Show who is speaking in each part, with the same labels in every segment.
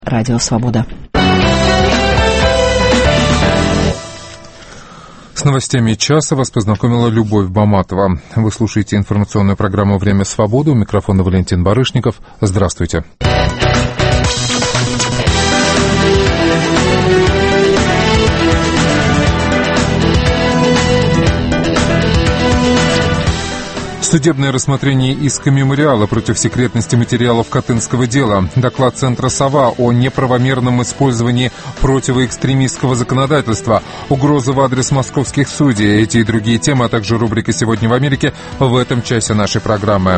Speaker 1: Радио Свобода.
Speaker 2: С новостями часа вас познакомила Любовь Баматова. Вы слушаете информационную программу «Время свободы». У микрофона Валентин Барышников. Здравствуйте. Судебное рассмотрение иска мемориала против секретности материалов Катынского дела. Доклад Центра «Сова» о неправомерном использовании противоэкстремистского законодательства. Угрозы в адрес московских судей. Эти и другие темы, а также рубрика «Сегодня в Америке» в этом часе нашей программы.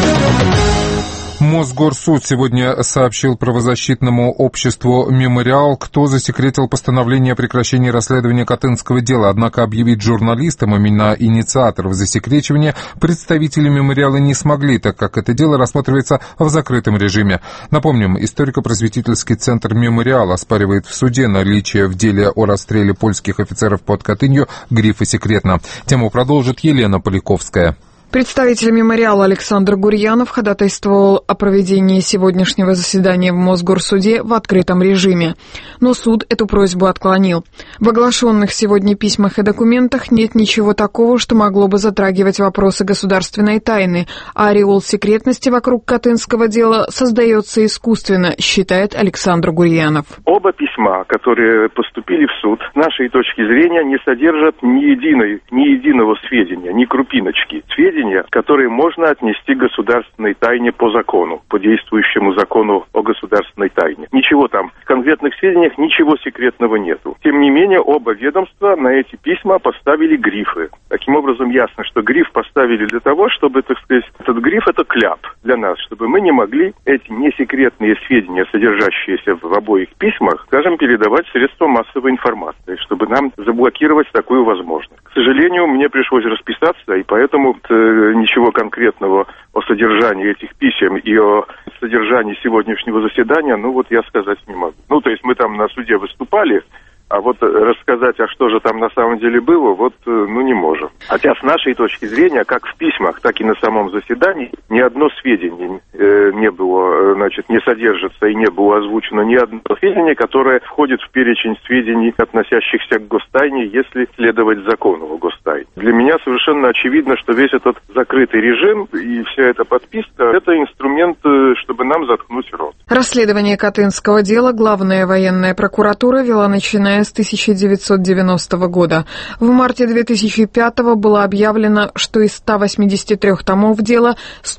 Speaker 2: Мосгорсуд сегодня сообщил правозащитному обществу «Мемориал», кто засекретил постановление о прекращении расследования Катынского дела. Однако объявить журналистам имена инициаторов засекречивания представители «Мемориала» не смогли, так как это дело рассматривается в закрытом режиме. Напомним, историко-просветительский центр «Мемориал» оспаривает в суде наличие в деле о расстреле польских офицеров под Катынью грифа «Секретно». Тему продолжит Елена Поляковская.
Speaker 3: Представитель «Мемориала» Александр Гурьянов ходатайствовал о проведении сегодняшнего заседания в Мосгорсуде в открытом режиме. Но суд эту просьбу отклонил. В оглашенных сегодня письмах и документах нет ничего такого, что могло бы затрагивать вопросы государственной тайны, а ореол секретности вокруг Катынского дела создается искусственно, считает Александр Гурьянов.
Speaker 4: Оба письма, которые поступили в суд, с нашей точки зрения не содержат ни единого сведения, ни крупиночки. Сведения, которые можно отнести к государственной тайне по закону, по действующему закону о государственной тайне. Ничего там, в конкретных сведениях ничего секретного нету. Тем не менее, оба ведомства на эти письма поставили грифы. Таким образом, ясно, что гриф поставили для того, чтобы, так сказать, этот гриф — это кляп для нас, чтобы мы не могли эти несекретные сведения, содержащиеся в обоих письмах, скажем, передавать средствам массовой информации, чтобы нам заблокировать такую возможность. К сожалению, мне пришлось расписаться, и поэтому ничего конкретного о содержании этих писем и о содержании сегодняшнего заседания, я сказать не могу. То есть мы там на суде выступали, а вот рассказать, а что же там на самом деле было, не можем. Хотя с нашей точки зрения, как в письмах, так и на самом заседании, ни одно сведение не было, не содержится и не было озвучено ни одно сведение, которое входит в перечень сведений, относящихся к гостайне, если следовать закону о гостайне. Для меня совершенно очевидно, что весь этот закрытый режим и вся эта подписка — это инструмент, чтобы нам заткнуть рот.
Speaker 3: Расследование Катынского дела Главная военная прокуратура вела начиная с 1990 года. В марте 2005 было объявлено, что из 183 томов дела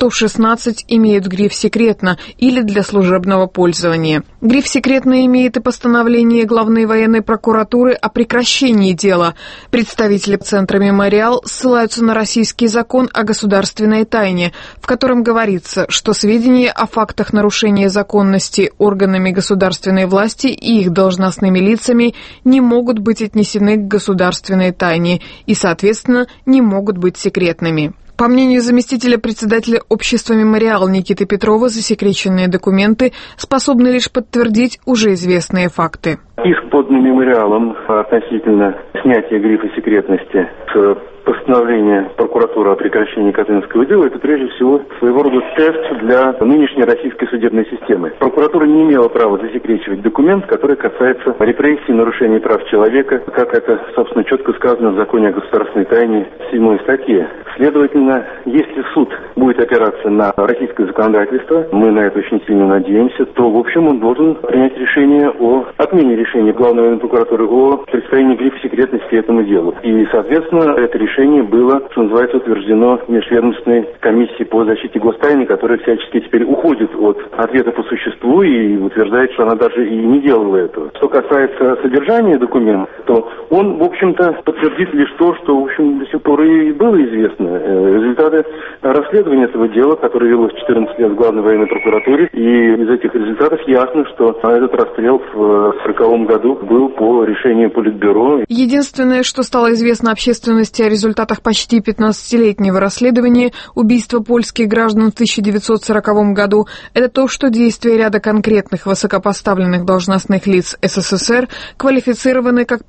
Speaker 3: 116 имеют гриф «Секретно» или для служебного пользования. Гриф «Секретно» имеет и постановление Главной военной прокуратуры о прекращении дела. Представители Центра «Мемориал» ссылаются на российский закон о государственной тайне, в котором говорится, что сведения о фактах нарушения законности органами государственной власти и их должностными лицами не могут быть отнесены к государственной тайне и, соответственно, не могут быть секретными. По мнению заместителя председателя общества «Мемориал» Никиты Петрова, засекреченные документы способны лишь подтвердить уже известные факты.
Speaker 5: Иск подан «Мемориалом» относительно снятия грифа секретности с постановление прокуратуры о прекращении Катынского дела — это прежде всего своего рода тест для нынешней российской судебной системы. Прокуратура не имела права засекречивать документ, который касается репрессий, нарушений прав человека, как это, собственно, четко сказано в законе о государственной тайне в 7 статье. Следовательно, если суд будет опираться на российское законодательство, мы на это очень сильно надеемся, то, в общем, он должен принять решение о отмене решения Главной военной прокуратуры о представлении грифа секретности этому делу. И, соответственно, это решение было, что называется, утверждено Межведомственной комиссией по защите гостайны, которая всячески теперь уходит от ответа по существу и утверждает, что она даже и не делала этого. Что касается содержания документа, то он, в общем-то, подтвердит лишь то, что, в общем, до сих пор и было известно. Результаты расследования этого дела, которое велось 14 лет в Главной военной прокуратуре, и из этих результатов ясно, что этот расстрел в 1940 году был по решению Политбюро.
Speaker 3: Единственное, что стало известно общественности о результатах почти 15-летнего расследования убийства польских граждан в 1940 году, это то, что действия ряда конкретных высокопоставленных должностных лиц СССР квалифицированы как превышение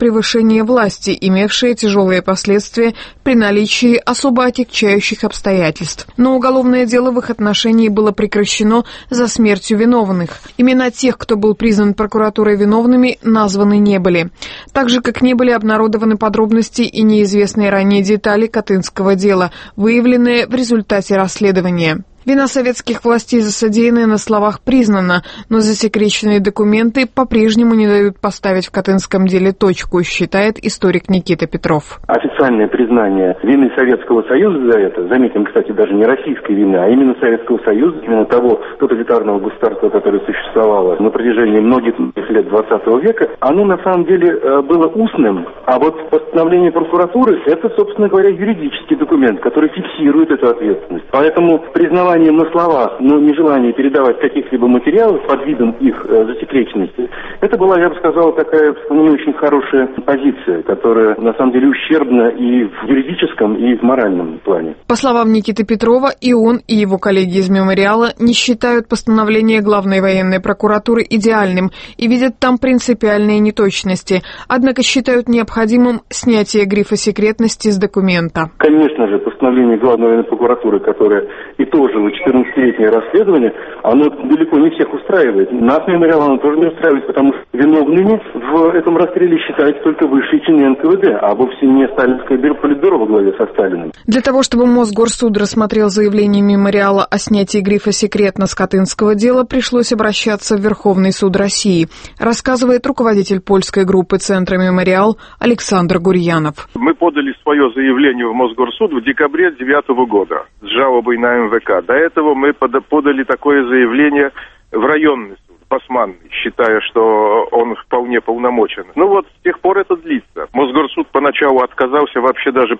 Speaker 3: превышение власти, имевшее тяжелые последствия при наличии особо отягчающих обстоятельств. Но уголовное дело в их отношении было прекращено за смертью виновных. Имена тех, кто был признан прокуратурой виновными, названы не были. Так же, как не были обнародованы подробности и неизвестные ранее детали Катынского дела, выявленные в результате расследования. Вина советских властей за содеянное на словах признана, но засекреченные документы по-прежнему не дают поставить в Катынском деле точку, считает историк Никита Петров.
Speaker 5: Официальное признание вины Советского Союза за это, заметим, кстати, даже не российской вины, а именно Советского Союза, именно того тоталитарного государства, которое существовало на протяжении многих лет 20 века, оно на самом деле было устным, а вот постановление прокуратуры – это, собственно говоря, юридический документ, который фиксирует эту ответственность. Поэтому признавание на словах, но нежелание передавать каких-либо материалов под видом их засекреченности, это была, я бы сказал, такая не очень хорошая позиция, которая на самом деле ущербна и в юридическом, и в моральном плане.
Speaker 3: По словам Никиты Петрова, и он, и его коллеги из «Мемориала» не считают постановление Главной военной прокуратуры идеальным и видят там принципиальные неточности, однако считают необходимым снятие грифа секретности с документа.
Speaker 5: Конечно же, постановление Главной военной прокуратуры, которое итожило 14-летнее расследование, оно далеко не всех устраивает. Нас, «Мемориал», оно тоже не устраивает, потому что виновными в этом расстреле считаются только высшие чины НКВД, а вовсе не сталинское политбюро во главе со Сталиным.
Speaker 3: Для того, чтобы Мосгорсуд рассмотрел заявление «Мемориала» о снятии грифа «секретно» с Катынского дела, пришлось обращаться в Верховный суд России, рассказывает руководитель польской группы Центра «Мемориал» Александр Гурьянов.
Speaker 4: Мы подали свое заявление в Мосгорсуд в декабре 2009 года с жалобой на МВК. До этого мы подали такое заявление в районный суд, Басманный, считая, что он вполне полномочен. Ну вот, с тех пор это длится. Мосгорсуд поначалу отказался вообще даже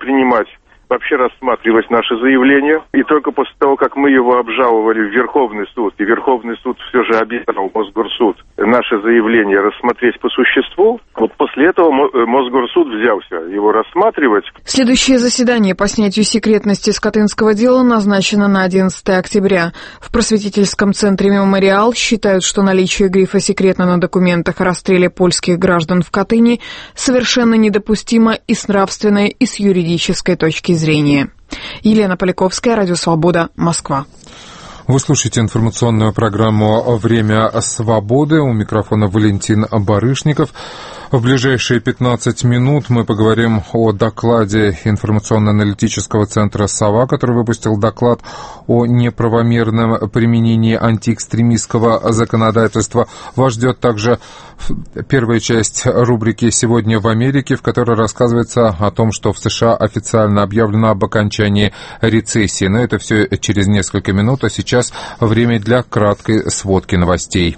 Speaker 4: рассматривать наше заявление. И только после того, как мы его обжаловали в Верховный суд, и Верховный суд все же обязал Мосгорсуд наше заявление рассмотреть по существу, вот после этого Мосгорсуд взялся его рассматривать.
Speaker 3: Следующее заседание по снятию секретности с Катынского дела назначено на 11 октября. В просветительском центре «Мемориал» считают, что наличие грифа «секретно» на документах о расстреле польских граждан в Катыни совершенно недопустимо и с нравственной, и с юридической точки зрения. Елена Поляковская, Радио Свобода, Москва.
Speaker 2: Вы слушаете информационную программу «Время свободы». У микрофона Валентин Барышников. В ближайшие 15 минут мы поговорим о докладе информационно-аналитического центра «Сова», который выпустил доклад о неправомерном применении антиэкстремистского законодательства. Вас ждет также первая часть рубрики «Сегодня в Америке», в которой рассказывается о том, что в США официально объявлено об окончании рецессии. Но это все через несколько минут, а сейчас время для краткой сводки новостей.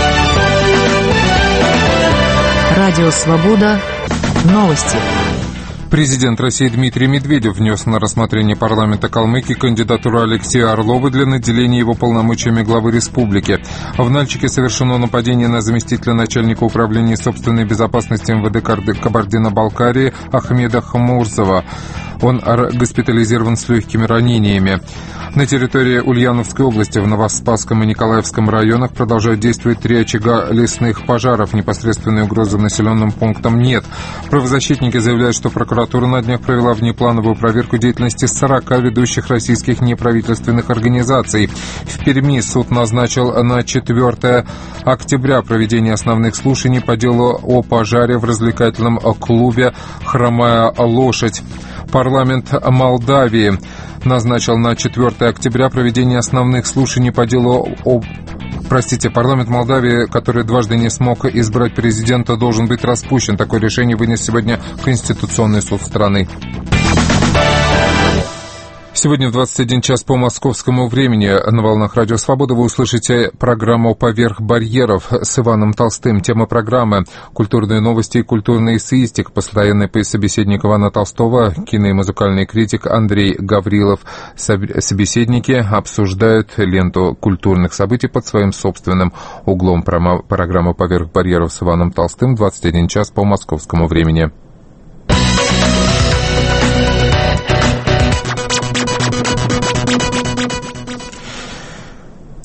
Speaker 1: Радио «Свобода». Новости.
Speaker 2: Президент России Дмитрий Медведев внес на рассмотрение парламента Калмыкии кандидатуру Алексея Орлова для наделения его полномочиями главы республики. В Нальчике совершено нападение на заместителя начальника управления собственной безопасности МВД Кабардино-Балкарии Ахмеда Хамурзова. Он госпитализирован с легкими ранениями. На территории Ульяновской области в Новоспасском и Николаевском районах продолжают действовать 3 очага лесных пожаров. Непосредственной угрозы населенным пунктам нет. Правозащитники заявляют, что прокуратура на днях провела внеплановую проверку деятельности 40 ведущих российских неправительственных организаций. В Перми суд назначил на 4 октября проведение основных слушаний по делу о пожаре в развлекательном клубе «Хромая лошадь». Парламент Молдавии назначил на 4 октября проведение основных слушаний по делу парламент Молдавии, который дважды не смог избрать президента, должен быть распущен. Такое решение вынес сегодня Конституционный суд страны. Сегодня в 21 час по московскому времени на волнах Радио Свобода вы услышите программу «Поверх барьеров» с Иваном Толстым. Тема программы – культурные новости и культурный эссеистик. Постоянный собеседник Ивана Толстого, кино- и музыкальный критик Андрей Гаврилов. Собеседники обсуждают ленту культурных событий под своим собственным углом. Программа «Поверх барьеров» с Иваном Толстым, 21 час по московскому времени.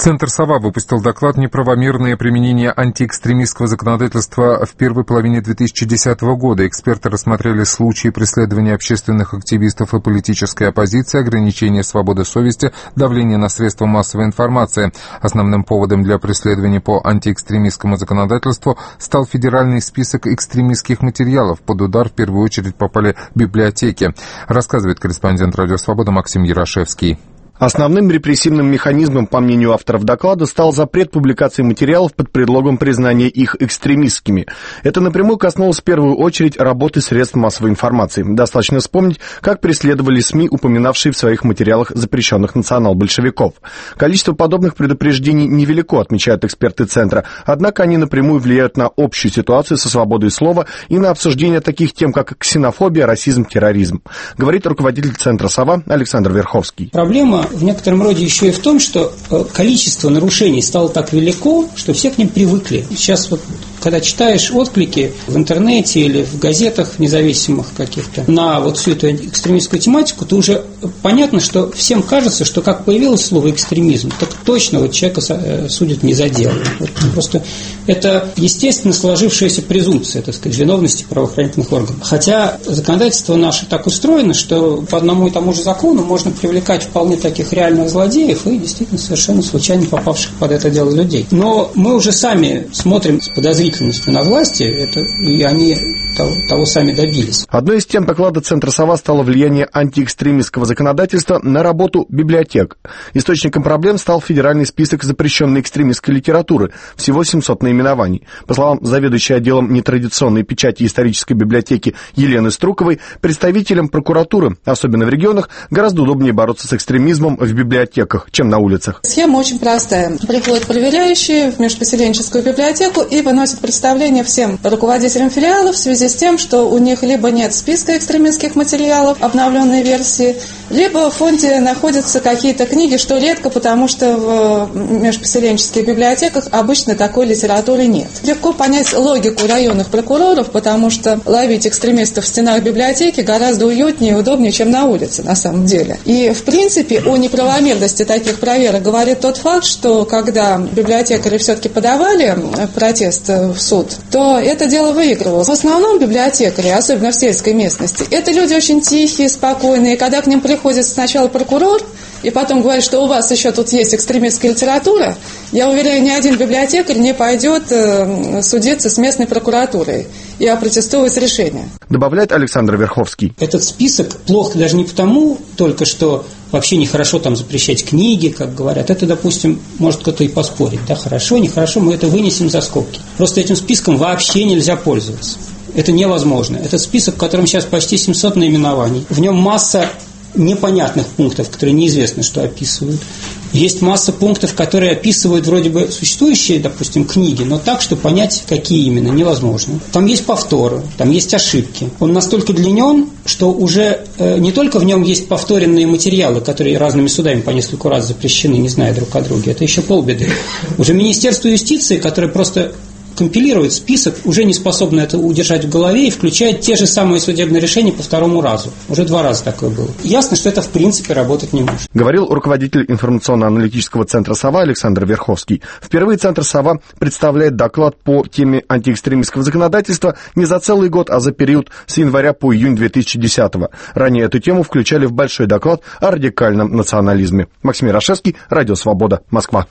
Speaker 2: Центр «Сова» выпустил доклад «Неправомерное применение антиэкстремистского законодательства» в первой половине 2010 года. Эксперты рассмотрели случаи преследования общественных активистов и политической оппозиции, ограничения свободы совести, давления на средства массовой информации. Основным поводом для преследования по антиэкстремистскому законодательству стал федеральный список экстремистских материалов. Под удар в первую очередь попали библиотеки, рассказывает корреспондент «Радио Свобода» Максим Ярошевский.
Speaker 6: Основным репрессивным механизмом, по мнению авторов доклада, стал запрет публикации материалов под предлогом признания их экстремистскими. Это напрямую коснулось в первую очередь работы средств массовой информации. Достаточно вспомнить, как преследовали СМИ, упоминавшие в своих материалах запрещенных национал-большевиков. Количество подобных предупреждений невелико, отмечают эксперты Центра, однако они напрямую влияют на общую ситуацию со свободой слова и на обсуждение таких тем, как ксенофобия, расизм, терроризм. Говорит руководитель Центра «Сова» Александр Верховский.
Speaker 7: Проблема в некотором роде еще и в том, что количество нарушений стало так велико, что все к ним привыкли. Сейчас вот, когда читаешь отклики в интернете или в газетах независимых каких-то на вот всю эту экстремистскую тематику, то уже понятно, что всем кажется, что как появилось слово экстремизм, так точно вот человека судят не за дело. Вот просто это естественно сложившаяся презумпция, так сказать, виновности правоохранительных органов. Хотя законодательство наше так устроено, что по одному и тому же закону можно привлекать вполне таких реальных злодеев и действительно совершенно случайно попавших под это дело людей. Но мы уже сами смотрим с подозрительностью на власти, и они того сами добились.
Speaker 6: Одной из тем доклада Центра «Сова» стало влияние антиэкстремистского законодательства на работу библиотек. Источником проблем стал федеральный список запрещенной экстремистской литературы, всего 700 наименований. По словам заведующей отделом нетрадиционной печати исторической библиотеки Елены Струковой, представителям прокуратуры, особенно в регионах, гораздо удобнее бороться с экстремизмом в библиотеках, чем на улицах.
Speaker 8: Схема очень простая. Приходят проверяющие в межпоселенческую библиотеку и выносят представление всем руководителям филиалов в связи с тем, что у них либо нет списка экстремистских материалов, обновленной версии, либо в фонде находятся какие-то книги, что редко, потому что в межпоселенческих библиотеках обычно такой литературы нет. Легко понять логику районных прокуроров, потому что ловить экстремистов в стенах библиотеки гораздо уютнее и удобнее, чем на улице, на самом деле. И, в принципе, о неправомерности таких проверок говорит тот факт, что когда библиотекари все-таки подавали протест в суд, то это дело выигрывалось. В основном библиотекари, особенно в сельской местности, это люди очень тихие, спокойные. Когда к ним приходит сначала прокурор, и потом говорит, что у вас еще тут есть экстремистская литература, я уверяю, ни один библиотекарь не пойдет судиться с местной прокуратурой и опротестовывать решение.
Speaker 6: Добавляет Александр Верховский.
Speaker 7: Этот список плох даже не потому только, что вообще нехорошо там запрещать книги, как говорят. Это, допустим, может кто-то и поспорить. Да, хорошо, нехорошо, мы это вынесем за скобки. Просто этим списком вообще нельзя пользоваться. Это невозможно. Это список, в котором сейчас почти 700 наименований. В нем масса непонятных пунктов, которые неизвестно, что описывают. Есть масса пунктов, которые описывают вроде бы существующие, допустим, книги, но так, что понять, какие именно, невозможно. Там есть повторы, там есть ошибки. Он настолько длинен, что уже не только в нем есть повторенные материалы, которые разными судами по нескольку раз запрещены, не зная друг о друге. Это еще полбеды. Уже Министерство юстиции, которое просто компилирует список, уже не способно это удержать в голове и включает те же самые судебные решения по второму разу. Уже 2 раза такое было. Ясно, что это в принципе работать не может.
Speaker 6: Говорил руководитель информационно-аналитического центра «Сова» Александр Верховский. Впервые Центр «Сова» представляет доклад по теме антиэкстремистского законодательства не за целый год, а за период с января по июнь 2010-го. Ранее эту тему включали в большой доклад о радикальном национализме. Максим Ярошевский, Радио Свобода, Москва.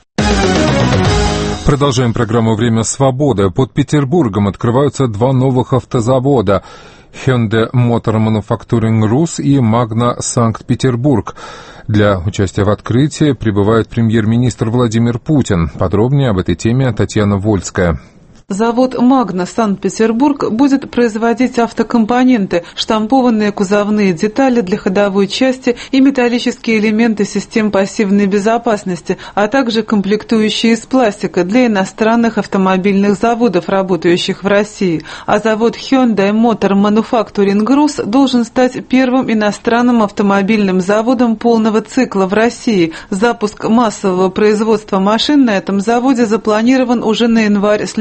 Speaker 2: Продолжаем программу «Время свободы». Под Петербургом открываются 2 новых автозавода – Hyundai Motor Manufacturing Rus и Magna Санкт-Петербург. Для участия в открытии прибывает премьер-министр Владимир Путин. Подробнее об этой теме Татьяна Вольская.
Speaker 9: Завод «Магна» Санкт-Петербург будет производить автокомпоненты, штампованные кузовные детали для ходовой части и металлические элементы систем пассивной безопасности, а также комплектующие из пластика для иностранных автомобильных заводов, работающих в России. А завод Hyundai Motor Manufacturing Rus должен стать первым иностранным автомобильным заводом полного цикла в России. Запуск массового производства машин на этом заводе запланирован уже на январь следующего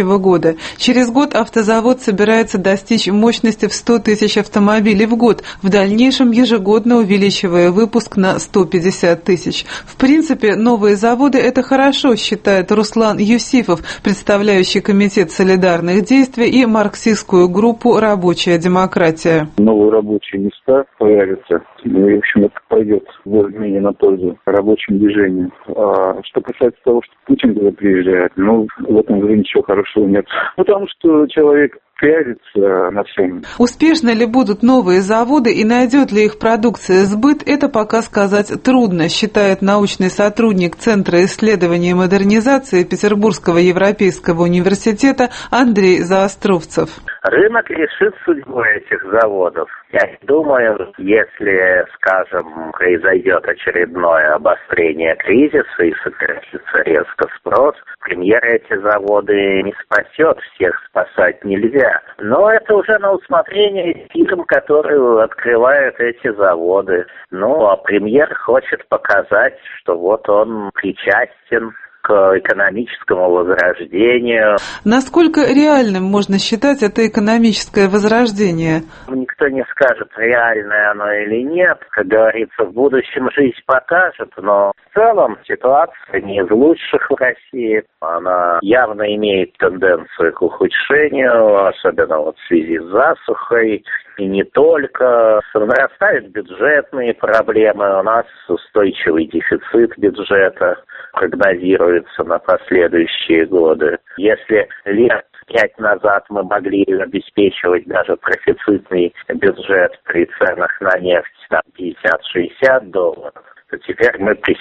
Speaker 9: следующего года. Через год автозавод собирается достичь мощности в 100 тысяч автомобилей в год, в дальнейшем ежегодно увеличивая выпуск на 150 тысяч. В принципе, новые заводы – это хорошо, считает Руслан Юсифов, представляющий Комитет солидарных действий и марксистскую группу «Рабочая демократия».
Speaker 10: Новые рабочие места появятся, и, в общем, это пойдет более-менее на пользу рабочим движениям. А что касается того, что Путин туда приезжает, в этом уже ничего хорошего нет. Потому что человек пиарится на всем.
Speaker 9: Успешны ли будут новые заводы и найдет ли их продукция сбыт, это пока сказать трудно, считает научный сотрудник Центра исследований и модернизации Петербургского европейского университета Андрей Заостровцев.
Speaker 11: Рынок решит судьбу этих заводов. Я думаю, если, скажем, произойдет очередное обострение кризиса и сократится резко спрос, премьеры эти заводы не спасет, всех спасать нельзя. Но это уже на усмотрение фирм, которые открывают эти заводы. А премьер хочет показать, что вот он причастен к экономическому возрождению.
Speaker 9: Насколько реальным можно считать это экономическое возрождение?
Speaker 11: Никто не скажет, реальное оно или нет. Как говорится, в будущем жизнь покажет, но в целом ситуация не из лучших в России. Она явно имеет тенденцию к ухудшению, особенно в связи с засухой. И не только. Нарастают бюджетные проблемы. У нас устойчивый дефицит бюджета прогнозируется на последующие годы. Если лет 5 назад мы могли обеспечивать даже профицитный бюджет при ценах на нефть $50-60, то теперь мы при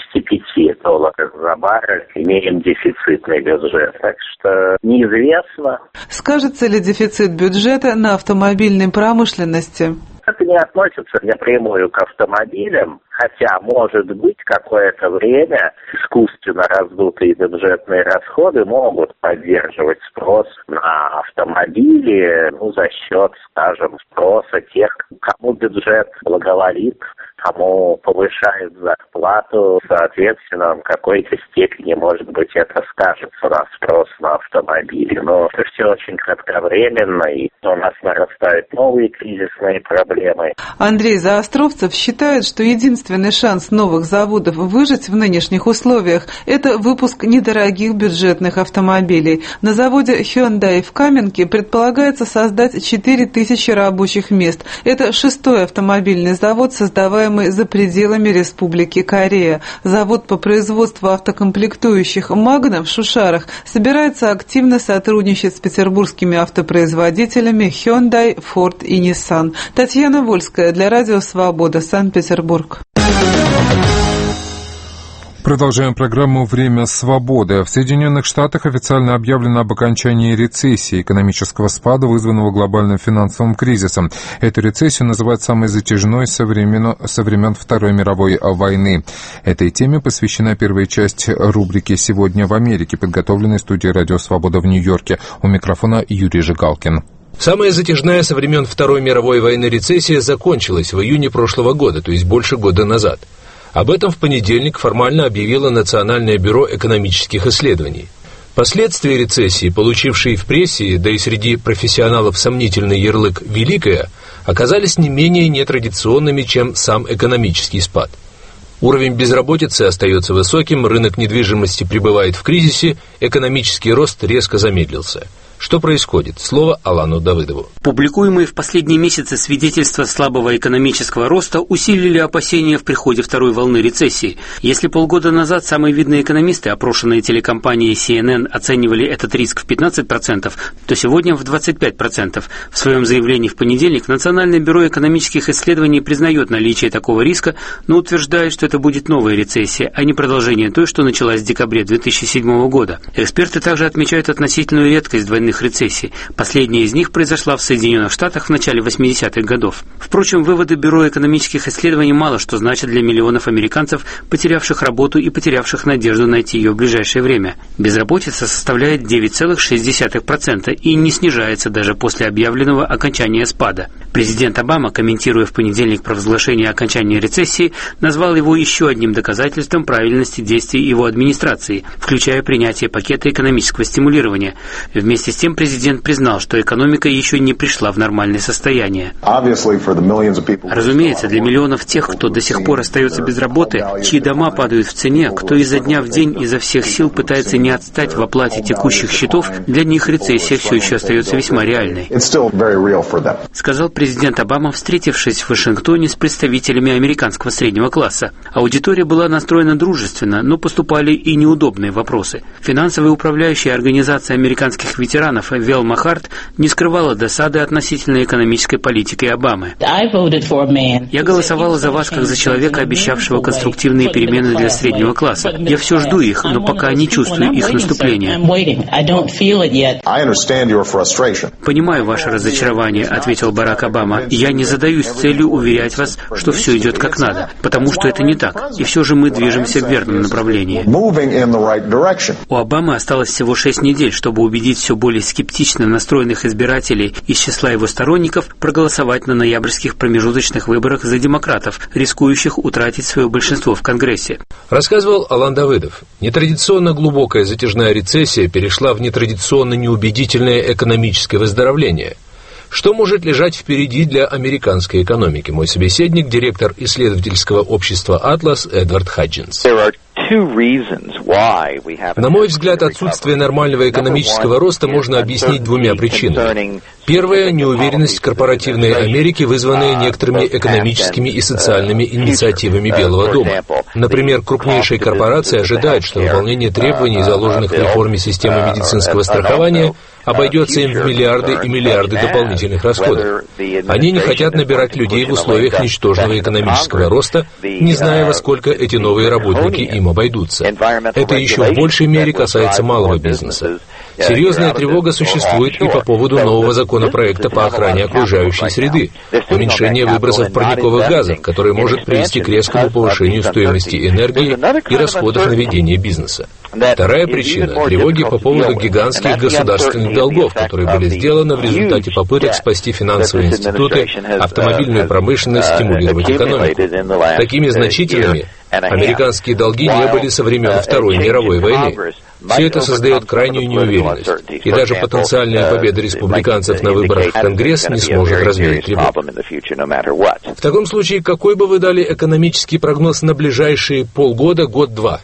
Speaker 11: $75 за баррель имеем дефицитный бюджет. Так что неизвестно.
Speaker 9: Скажется ли дефицит бюджета на автомобильной промышленности?
Speaker 11: Это не относится напрямую к автомобилям, хотя, может быть, какое-то время искусственно раздутые бюджетные расходы могут поддерживать спрос на автомобили, за счет, скажем, спроса тех, кому бюджет благоволит, кому повышают зарплату, соответственно, в какой-то степени, может быть, это скажется на спрос на автомобили. Но это все очень кратковременно, и у нас нарастают новые кризисные проблемы.
Speaker 9: Андрей Заостровцев считает, что единственный шанс новых заводов выжить в нынешних условиях – это выпуск недорогих бюджетных автомобилей. На заводе Hyundai в Каменке предполагается создать 4000 рабочих мест. Это 6-й автомобильный завод, создаваемый за пределами Республики Корея. Завод по производству автокомплектующих «Магна» в Шушарах собирается активно сотрудничать с петербургскими автопроизводителями Hyundai, Ford и Nissan. Татьяна Вольская для Радио Свобода, Санкт-Петербург.
Speaker 2: Продолжаем программу «Время свободы». В Соединенных Штатах официально объявлено об окончании рецессии, экономического спада, вызванного глобальным финансовым кризисом. Эту рецессию называют самой затяжной со времен Второй мировой войны. Этой теме посвящена первая часть рубрики «Сегодня в Америке», подготовленной студией «Радио Свобода» в Нью-Йорке. У микрофона Юрий Жигалкин.
Speaker 12: Самая затяжная со времен Второй мировой войны рецессия закончилась в июне прошлого года, то есть больше года назад. Об этом в понедельник формально объявило Национальное бюро экономических исследований. Последствия рецессии, получившие в прессе, да и среди профессионалов сомнительный ярлык «Великая», оказались не менее нетрадиционными, чем сам экономический спад. Уровень безработицы остается высоким, рынок недвижимости пребывает в кризисе, экономический рост резко замедлился. Что происходит? Слово Алану Давыдову.
Speaker 13: Публикуемые в последние месяцы свидетельства слабого экономического роста усилили опасения в приходе второй волны рецессии. Если полгода назад самые видные экономисты, опрошенные телекомпанией CNN, оценивали этот риск в 15%, то сегодня в 25%. В своем заявлении в понедельник Национальное бюро экономических исследований признает наличие такого риска, но утверждает, что это будет новая рецессия, а не продолжение той, что началась в декабре 2007 года. Эксперты также отмечают относительную редкость двойных двойных рецессий. Последняя из них произошла в Соединенных Штатах в начале 80-х годов. Впрочем, выводы Бюро экономических исследований мало что значат для миллионов американцев, потерявших работу и потерявших надежду найти ее в ближайшее время. Безработица составляет 9,6% и не снижается даже после объявленного окончания спада. Президент Обама, комментируя в понедельник провозглашение окончания рецессии, назвал его еще одним доказательством правильности действий его администрации, включая принятие пакета экономического стимулирования. Вместе с тем президент признал, что экономика еще не пришла в нормальное состояние. Разумеется, для миллионов тех, кто до сих пор остается без работы, чьи дома падают в цене, кто изо дня в день изо всех сил пытается не отстать в оплате текущих счетов, для них рецессия все еще остается весьма реальной, сказал президент Обама, встретившись в Вашингтоне с представителями американского среднего класса. Аудитория была настроена дружественно, но поступали и неудобные вопросы. Финансовая управляющая организация американских ветеранов Велма Харт не скрывала досады относительно экономической политики Обамы. «Я голосовала за вас как за человека, обещавшего конструктивные перемены для среднего класса. Я все жду их, но пока не чувствую их наступления». «Понимаю ваше разочарование», — ответил Барак Обама. «Я не задаюсь целью уверять вас, что все идет как надо, потому что это не так, и все же мы движемся в верном направлении». У Обамы осталось всего 6 недель, чтобы убедить все более скептично настроенных избирателей из числа его сторонников проголосовать на ноябрьских промежуточных выборах за демократов, рискующих утратить свое большинство в Конгрессе.
Speaker 12: Рассказывал Алан Давыдов. Нетрадиционно глубокая затяжная рецессия перешла в нетрадиционно неубедительное экономическое выздоровление. Что может лежать впереди для американской экономики? Мой собеседник, директор исследовательского общества «Атлас» Эдвард Хаджинс. На мой взгляд, отсутствие нормального экономического роста можно объяснить двумя причинами. Первая – неуверенность корпоративной Америки, вызванная некоторыми экономическими и социальными инициативами Белого дома. Например, крупнейшие корпорации ожидают, что выполнение требований, заложенных в реформе системы медицинского страхования, обойдется им в миллиарды и миллиарды дополнительных расходов. Они не хотят набирать людей в условиях ничтожного экономического роста, не зная, во сколько эти новые работники им обойдутся. Это еще в большей мере касается малого бизнеса. Серьезная тревога существует и по поводу нового законопроекта по охране окружающей среды, уменьшение выбросов парниковых газов, который может привести к резкому повышению стоимости энергии и расходов на ведение бизнеса. Вторая причина – тревоги по поводу гигантских государственных долгов, которые были сделаны в результате попыток спасти финансовые институты, автомобильную промышленность, стимулировать экономику. Такими значительными американские долги не были со времен Второй мировой войны. Все это создает крайнюю неуверенность, и даже потенциальная победа республиканцев на выборах в Конгресс не сможет развеять тревогу. В таком случае, какой бы вы дали экономический прогноз на ближайшие полгода, год-два?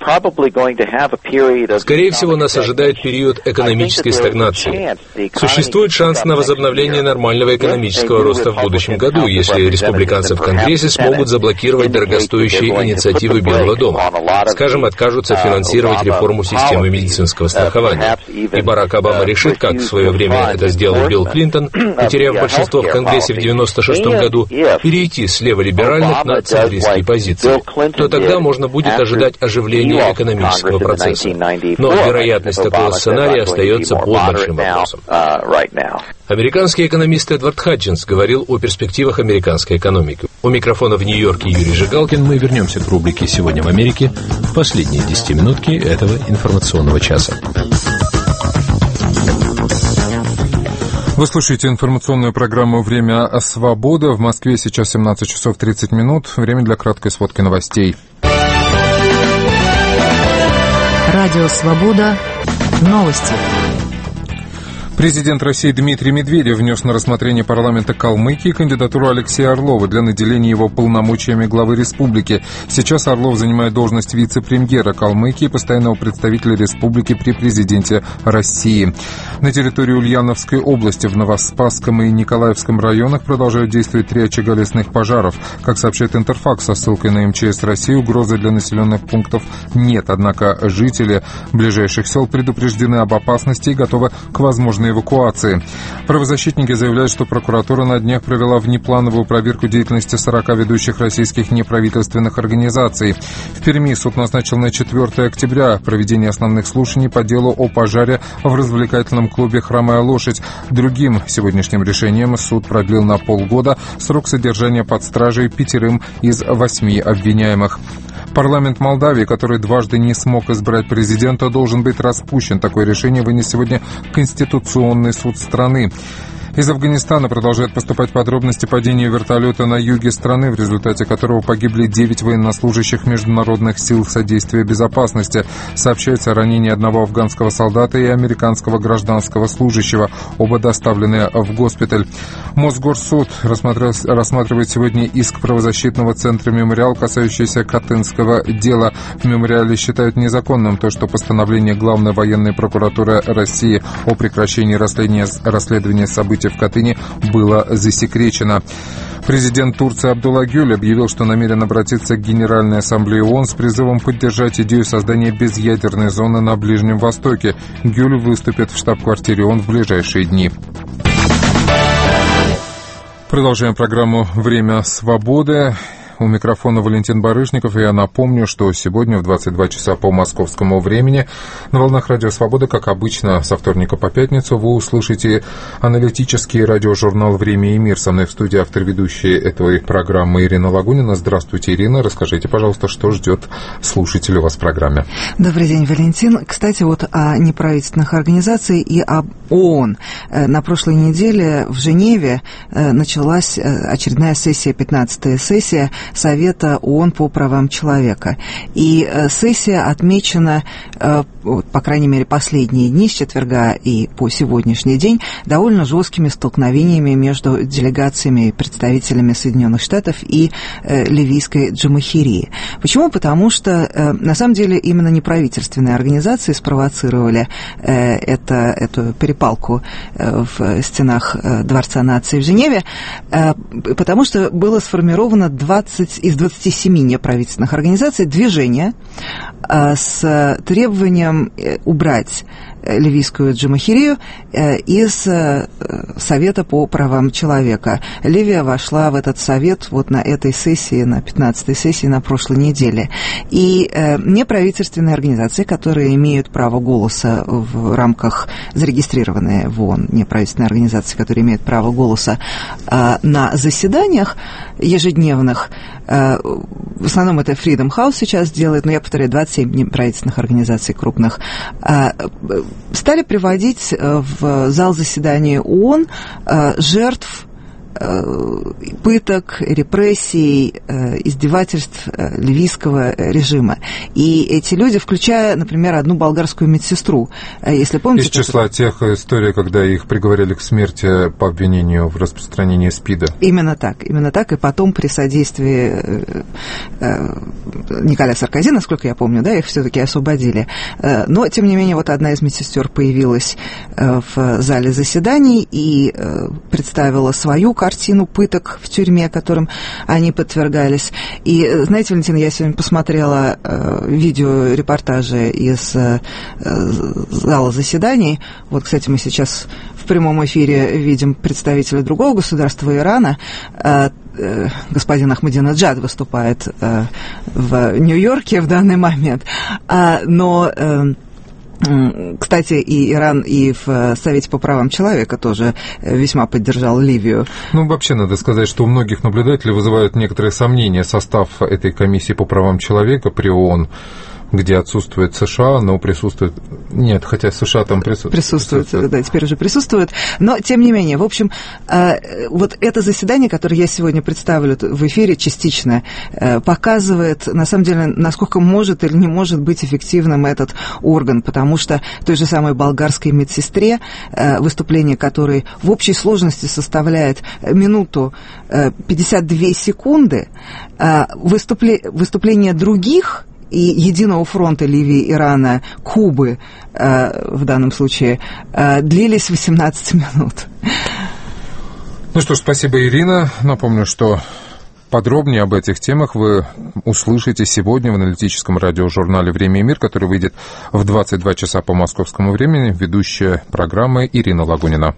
Speaker 12: Скорее всего, нас ожидает период экономической стагнации. Существует шанс на возобновление нормального экономического роста в будущем году, если республиканцы в Конгрессе смогут заблокировать дорогостоящие инициативы Белого дома. Скажем, откажутся финансировать реформу системы медицинского страхования. И Барак Обама решит, как в свое время это сделал Билл Клинтон, потеряв большинство в Конгрессе в 1996 году, перейти с леволиберальных на центристские позиции. То тогда можно будет ожидать оживления экономического процесса. Но вероятность такого сценария остается под большим вопросом. Американский экономист Эдвард Хаджинс говорил о перспективах американской экономики. У микрофона в Нью-Йорке Юрий Жигалкин. Мы вернемся к рубрике «Сегодня в Америке» в последние 10-минутки этого информационного часа.
Speaker 2: Вы слушаете информационную программу «Время свободы». В Москве сейчас 17 часов 30 минут. Время для краткой сводки новостей.
Speaker 1: Радио «Свобода». Новости.
Speaker 2: Президент России Дмитрий Медведев внес на рассмотрение парламента Калмыкии кандидатуру Алексея Орлова для наделения его полномочиями главы республики. Сейчас Орлов занимает должность вице-премьера Калмыкии, постоянного представителя республики при президенте России. На территории Ульяновской области в Новоспасском и Николаевском районах продолжают действовать 3 очага лесных пожаров. Как сообщает Интерфакс со ссылкой на МЧС России, угрозы для населенных пунктов нет. Однако жители ближайших сел предупреждены об опасности и готовы к возможной эвакуации. Правозащитники заявляют, что прокуратура на днях провела внеплановую проверку деятельности 40 ведущих российских неправительственных организаций. В Перми суд назначил на 4 октября проведение основных слушаний по делу о пожаре в развлекательном клубе «Хромая лошадь». Другим сегодняшним решением суд продлил на полгода срок содержания под стражей 5 из 8 обвиняемых. Парламент Молдавии, который дважды не смог избрать президента, должен быть распущен. Такое решение вынес сегодня Конституционный суд страны. Из Афганистана продолжают поступать подробности падения вертолета на юге страны, в результате которого погибли 9 военнослужащих международных сил содействия безопасности. Сообщается о ранении одного афганского солдата и американского гражданского служащего. Оба доставлены в госпиталь. Мосгорсуд рассматривает сегодня иск правозащитного центра «Мемориал», касающийся Катынского дела. В «Мемориале» считают незаконным то, что постановление Главной военной прокуратуры России о прекращении расследования событий в Катыни было засекречено. Президент Турции Абдулла Гюль объявил, что намерен обратиться к Генеральной Ассамблее ООН с призывом поддержать идею создания безъядерной зоны на Ближнем Востоке. Гюль выступит в штаб-квартире ООН в ближайшие дни. Продолжаем программу «Время свободы». У микрофона Валентин Барышников. Я напомню, что сегодня в 22 часа по московскому времени на волнах Радио Свобода, как обычно, со вторника по пятницу, вы услышите аналитический радиожурнал «Время и мир». Со мной в студии автор-ведущая этой программы Ирина Лагунина. Здравствуйте, Ирина. Расскажите, пожалуйста, что ждет слушателей у вас в программе.
Speaker 14: Добрый день, Валентин. Кстати, вот о неправительственных организациях и об ООН. На прошлой неделе в Женеве началась очередная сессия, 15-я сессия Совета ООН по правам человека. И сессия отмечена, по крайней мере, последние дни, с четверга и по сегодняшний день, довольно жесткими столкновениями между делегациями и представителями Соединенных Штатов и ливийской Джамахирии. Почему? Потому что, на самом деле, именно неправительственные организации спровоцировали эту перепалку в стенах Дворца наций в Женеве, потому что было сформировано 20 из 27 неправительственных организаций движение с требованием убрать ливийскую Джамахирию из Совета по правам человека. Ливия вошла в этот совет вот на этой сессии, на 15-й сессии на прошлой неделе. И неправительственные организации, которые имеют право голоса в рамках, зарегистрированные в ООН, неправительственные организации, которые имеют право голоса на заседаниях ежедневных, в основном это Freedom House сейчас делает, но я повторяю, 27 неправительственных организаций крупных, стали приводить в зал заседания ООН жертв пыток, репрессий, издевательств ливийского режима. И эти люди, включая, например, одну болгарскую медсестру, если помните... Из
Speaker 2: числа тех историй, когда их приговорили к смерти по обвинению в распространении СПИДа.
Speaker 14: Именно так, и потом при содействии Николя Саркози, насколько я помню, да, их все-таки освободили. Но, тем не менее, вот одна из медсестер появилась в зале заседаний и представила свою картину пыток в тюрьме, которым они подвергались. И, знаете, Валентина, я сегодня посмотрела видеорепортажи из зала заседаний. Вот, кстати, мы сейчас в прямом эфире видим представителя другого государства, Ирана. Господин Ахмадинеджад выступает в Нью-Йорке в данный момент. Но... Кстати, и Иран, и в Совете по правам человека тоже весьма поддержал Ливию.
Speaker 2: Ну, вообще, надо сказать, что у многих наблюдателей вызывают некоторые сомнения состав этой комиссии по правам человека при ООН, где отсутствует США, но присутствует... Нет, хотя США там присутствует.
Speaker 14: Да, теперь уже присутствует. Но, тем не менее, в общем, вот это заседание, которое я сегодня представлю в эфире частично, показывает, на самом деле, насколько может или не может быть эффективным этот орган, потому что той же самой болгарской медсестре, выступление которой в общей сложности составляет минуту 52 секунды, выступление других и Единого фронта Ливии, Ирана, Кубы в данном случае длились 18 минут.
Speaker 2: Ну что ж, спасибо, Ирина. Напомню, что Подробнее об этих темах вы услышите сегодня в аналитическом радиожурнале «Время и мир», который выйдет в 22 часа по московскому времени. Ведущая программы Ирина Лагунина.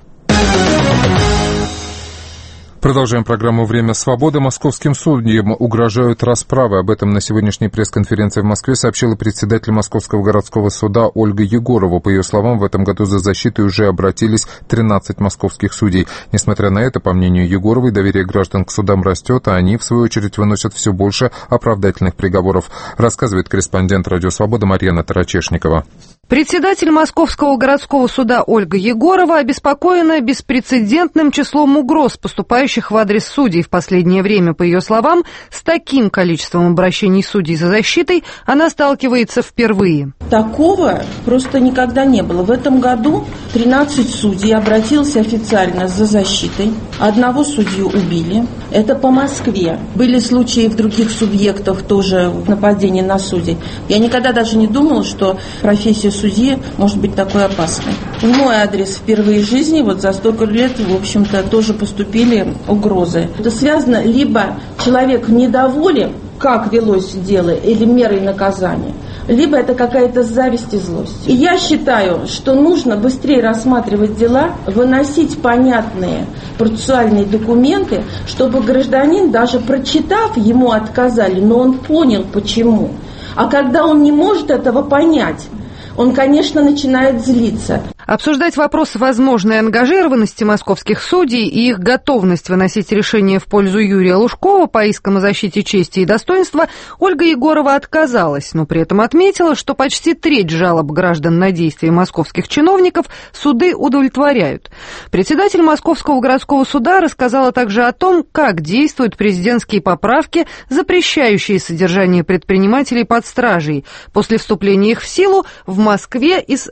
Speaker 2: Продолжаем программу «Время свободы». Московским судьям угрожают расправы. Об этом на сегодняшней пресс-конференции в Москве сообщила председатель Московского городского суда Ольга Егорова. По ее словам, в этом году за защитой уже обратились 13 московских судей. Несмотря на это, по мнению Егоровой, доверие граждан к судам растет, а они, в свою очередь, выносят все больше оправдательных приговоров. Рассказывает корреспондент «Радио Свобода» Марьяна Тарачешникова.
Speaker 15: Председатель Московского городского суда Ольга Егорова обеспокоена беспрецедентным числом угроз, поступающих в адрес судей в последнее время. По ее словам, с таким количеством обращений судей за защитой она сталкивается впервые.
Speaker 16: Такого просто никогда не было. В этом году 13 судей обратилось официально за защитой. Одного судью убили. Это по Москве. Были случаи в других субъектах тоже нападения на судей. Я никогда даже не думала, что профессия судьи может быть такой опасной. В мой адрес впервые в жизни, вот за столько лет, в общем-то, тоже поступили угрозы. Это связано либо человек недоволен, как велось дело, или мерой наказания, либо это какая-то зависть и злость. И я считаю, что нужно быстрее рассматривать дела, выносить понятные процессуальные документы, чтобы гражданин, даже прочитав, ему отказали, но он понял, почему. А когда он не может этого понять, он, конечно, начинает злиться.
Speaker 15: Обсуждать вопрос возможной ангажированности московских судей и их готовность выносить решение в пользу Юрия Лужкова по искам о защите чести и достоинства Ольга Егорова отказалась, но при этом отметила, что почти треть жалоб граждан на действия московских чиновников суды удовлетворяют. Председатель Московского городского суда рассказала также о том, как действуют президентские поправки, запрещающие содержание предпринимателей под стражей. После вступления их в силу в Москве из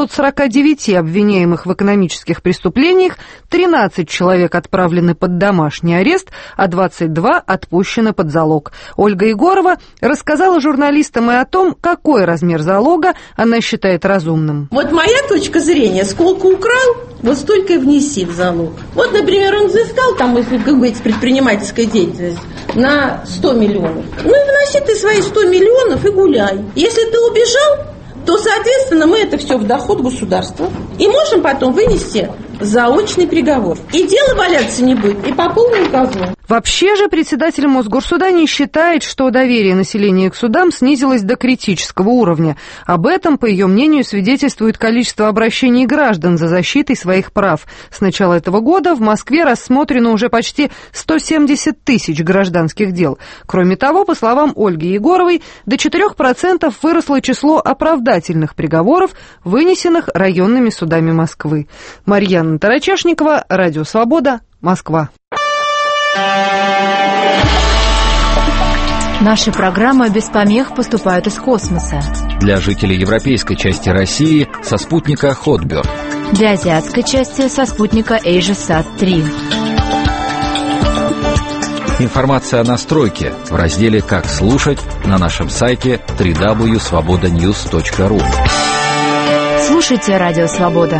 Speaker 15: 649 обвиняемых в экономических преступлениях 13 человек отправлены под домашний арест, а 22 отпущены под залог. Ольга Егорова рассказала журналистам и о том, какой размер залога она считает разумным.
Speaker 16: Вот моя точка зрения: сколько украл, вот столько и внеси в залог. Вот, например, он взыскал, там, если говорить, предпринимательская деятельность, на 100 миллионов. Ну и вноси ты свои 100 миллионов и гуляй. Если ты убежал, то, соответственно, мы это все в доход государства и можем потом вынести заочный приговор. И дело валяться не будет, и по полному козлу.
Speaker 15: Вообще же председатель Мосгорсуда не считает, что доверие населения к судам снизилось до критического уровня. Об этом, по ее мнению, свидетельствует количество обращений граждан за защитой своих прав. С начала этого года в Москве рассмотрено уже почти 170 тысяч гражданских дел. Кроме того, по словам Ольги Егоровой, до 4% выросло число оправдательных приговоров, вынесенных районными судами Москвы. Марьяна Тарачешникова, Радио Свобода, Москва.
Speaker 1: Наши программы без помех поступают из космоса.
Speaker 17: Для жителей европейской части России со спутника Hotbird.
Speaker 1: Для азиатской части со спутника AsiaSat-3.
Speaker 17: Информация о настройке в разделе «Как слушать» на нашем сайте www.svobodanews.ru.
Speaker 1: Слушайте Радио Свобода.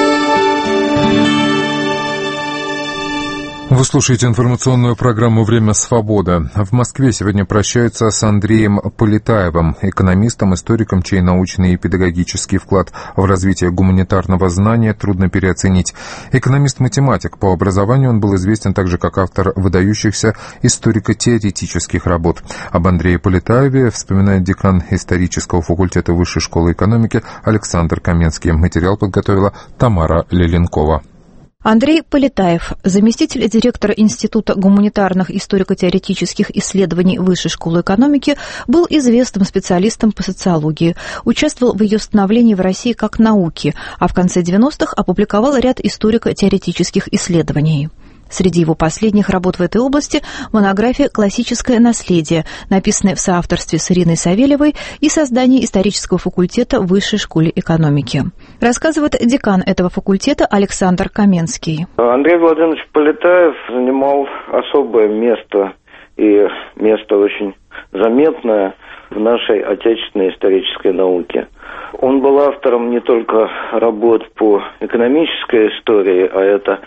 Speaker 2: Вы слушаете информационную программу «Время свободы». В Москве сегодня прощаются с Андреем Полетаевым, экономистом, историком, чей научный и педагогический вклад в развитие гуманитарного знания трудно переоценить. Экономист-математик по образованию, он был известен также как автор выдающихся историко-теоретических работ. Об Андрее Полетаеве вспоминает декан исторического факультета Высшей школы экономики Александр Каменский. Материал подготовила Тамара Леленкова.
Speaker 18: Андрей Полетаев, заместитель директора Института гуманитарных историко-теоретических исследований Высшей школы экономики, был известным специалистом по социологии, участвовал в ее становлении в России как науки, а в конце 90-х опубликовал ряд историко-теоретических исследований. Среди его последних работ в этой области монография «Классическое наследие», написанная в соавторстве с Ириной Савельевой, и создание исторического факультета в Высшей школе экономики. Рассказывает декан этого факультета Александр Каменский.
Speaker 19: Андрей Владимирович Полетаев занимал особое место, и место очень заметное в нашей отечественной исторической науке. Он был автором не только работ по экономической истории, а это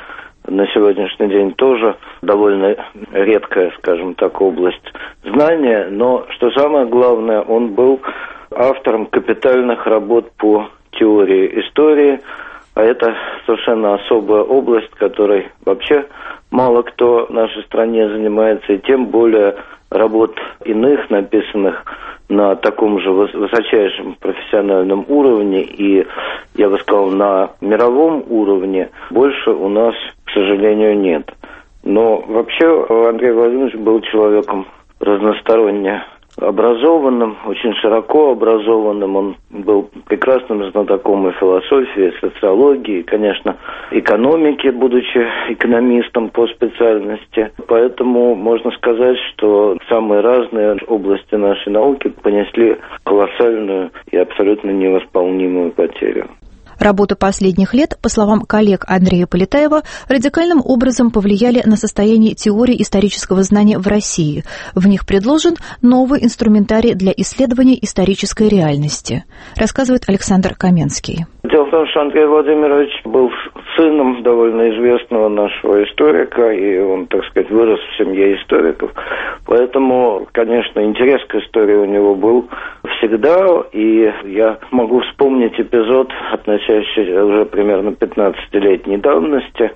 Speaker 19: на сегодняшний день тоже довольно редкая, скажем так, область знания, но, что самое главное, он был автором капитальных работ по теории истории, а это совершенно особая область, которой вообще мало кто в нашей стране занимается, и тем более работ иных, написанных на таком же высочайшем профессиональном уровне и, я бы сказал, на мировом уровне, больше у нас, к сожалению, нет. Но вообще Андрей Владимирович был человеком разносторонне образованным, очень широко образованным. Он был прекрасным знатоком и философии, и социологии, и, конечно, экономики, будучи экономистом по специальности. Поэтому можно сказать, что самые разные области нашей науки понесли колоссальную и абсолютно невосполнимую потерю.
Speaker 18: Работы последних лет, по словам коллег Андрея Полетаева, радикальным образом повлияли на состояние теории исторического знания в России. В них предложен новый инструментарий для исследования исторической реальности, рассказывает Александр Каменский.
Speaker 19: Дело в том, что Андрей Владимирович был сыном довольно известного нашего историка, и он, так сказать, вырос в семье историков. Поэтому, конечно, интерес к истории у него был всегда, и я могу вспомнить эпизод, относящийся уже примерно 15-летней давности,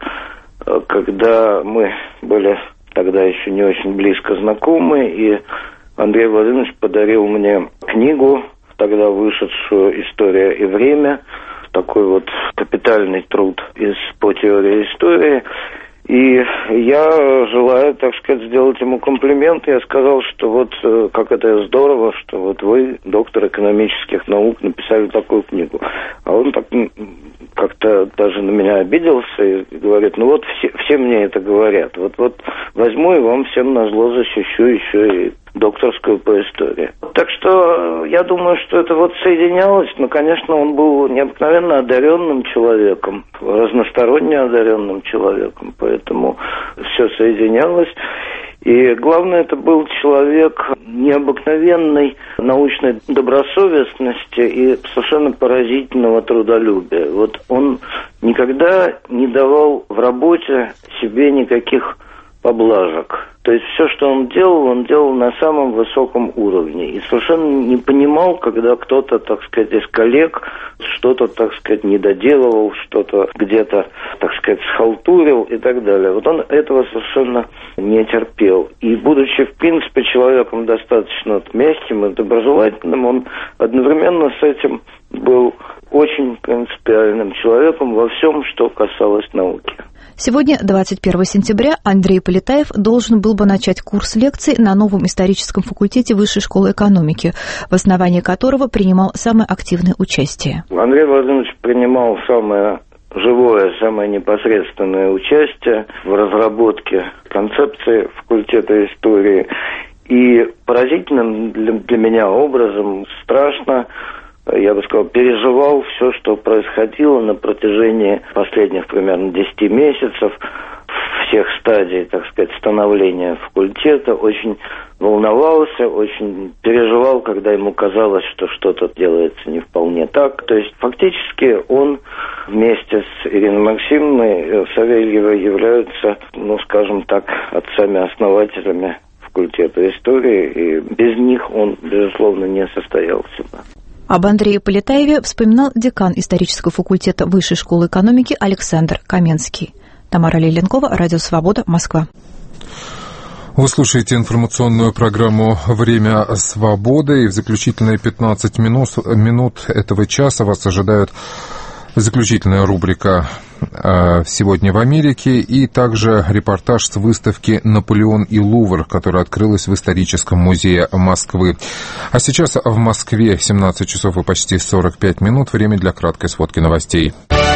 Speaker 19: когда мы были тогда еще не очень близко знакомы, и Андрей Владимирович подарил мне книгу, тогда вышедшую «История и время», такой вот капитальный труд по теории истории. И я желаю, так сказать, сделать ему комплимент. Я сказал, что вот как это здорово, что вот вы, доктор экономических наук, написали такую книгу. А он так как-то даже на меня обиделся и говорит, ну вот все мне это говорят. Вот возьму и вам всем назло защищу еще и докторскую по истории. Так что я думаю, что это вот соединялось. Но, конечно, он был необыкновенно одаренным человеком, разносторонне одаренным человеком, поэтому все соединялось. И главное, это был человек необыкновенной научной добросовестности и совершенно поразительного трудолюбия. Вот он никогда не давал в работе себе никаких поблажек. То есть все, что он делал на самом высоком уровне. И совершенно не понимал, когда кто-то, так сказать, из коллег что-то, так сказать, не доделывал, что-то где-то, так сказать, схалтурил и так далее. Вот он этого совершенно не терпел. И будучи, в принципе, человеком достаточно мягким и доброжелательным, он одновременно с этим был очень принципиальным человеком во всем, что касалось науки.
Speaker 18: Сегодня, 21 сентября, Андрей Полетаев должен был бы начать курс лекций на новом историческом факультете Высшей школы экономики, в основании которого принимал самое активное участие.
Speaker 19: Андрей Владимирович принимал самое живое, самое непосредственное участие в разработке концепции факультета истории. И поразительным для меня образом, страшно, я бы сказал, переживал все, что происходило на протяжении последних примерно 10 месяцев, всех стадий, так сказать, становления факультета, очень волновался, очень переживал, когда ему казалось, что что-то делается не вполне так. То есть фактически он вместе с Ириной Максимовной Савельевой являются, ну, скажем так, отцами-основателями факультета истории, и без них он, безусловно, не состоялся бы.
Speaker 18: Об Андрее Полетаеве вспоминал декан исторического факультета Высшей школы экономики Александр Каменский. Тамара Лейленкова, Радио Свобода, Москва.
Speaker 2: Вы слушаете информационную программу «Время свободы», и в заключительные 15 минут этого часа вас ожидает заключительная рубрика «Сегодня в Америке» и также репортаж с выставки «Наполеон и Лувр», которая открылась в историческом музее Москвы. А сейчас в Москве 17 часов и почти 45 минут. Время для краткой сводки новостей.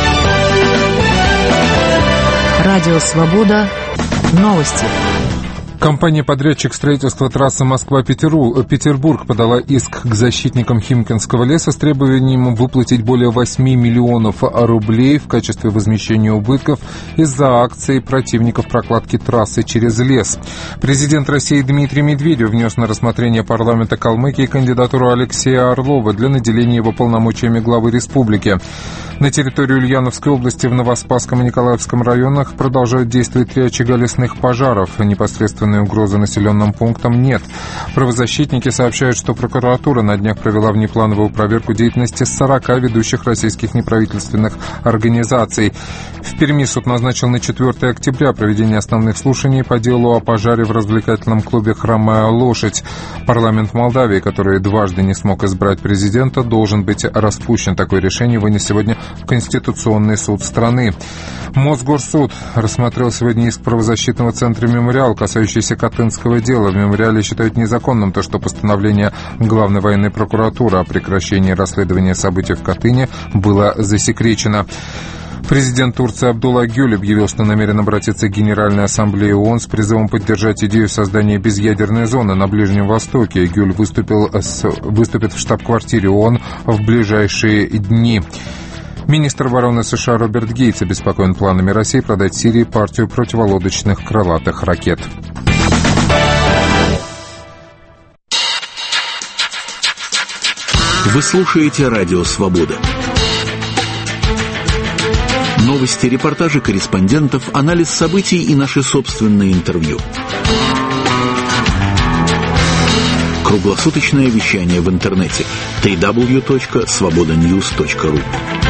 Speaker 1: Радио «Свобода». Новости.
Speaker 2: Компания-подрядчик строительства трассы Москва-Петербург подала иск к защитникам Химкинского леса с требованием выплатить более 8 миллионов рублей в качестве возмещения убытков из-за акций противников прокладки трассы через лес. Президент России Дмитрий Медведев внес на рассмотрение парламента Калмыкии кандидатуру Алексея Орлова для наделения его полномочиями главы республики. На территории Ульяновской области в Новоспасском и Николаевском районах продолжают действовать 3 очага лесных пожаров. Непосредственной угрозы населенным пунктам нет. Правозащитники сообщают, что прокуратура на днях провела внеплановую проверку деятельности 40 ведущих российских неправительственных организаций. В Перми суд назначил на 4 октября проведение основных слушаний по делу о пожаре в развлекательном клубе «Хромая лошадь». Парламент Молдавии, который дважды не смог избрать президента, должен быть распущен. Такое решение вынес сегодня Конституционный суд страны. Мосгорсуд рассмотрел сегодня иск правозащитного центра «Мемориал», касающийся Катынского дела. В «Мемориале» считают незаконным то, что постановление Главной военной прокуратуры о прекращении расследования событий в Катыни было засекречено. Президент Турции Абдулла Гюль объявил, что намерен обратиться к Генеральной Ассамблее ООН с призывом поддержать идею создания безъядерной зоны на Ближнем Востоке. Гюль выступит в штаб-квартире ООН в ближайшие дни. Министр обороны США Роберт Гейтс обеспокоен планами России продать Сирии партию противолодочных крылатых ракет.
Speaker 20: Вы слушаете «Радио Свобода». Новости, репортажи корреспондентов, анализ событий и наши собственные интервью. Круглосуточное вещание в интернете www.svobodanews.ru.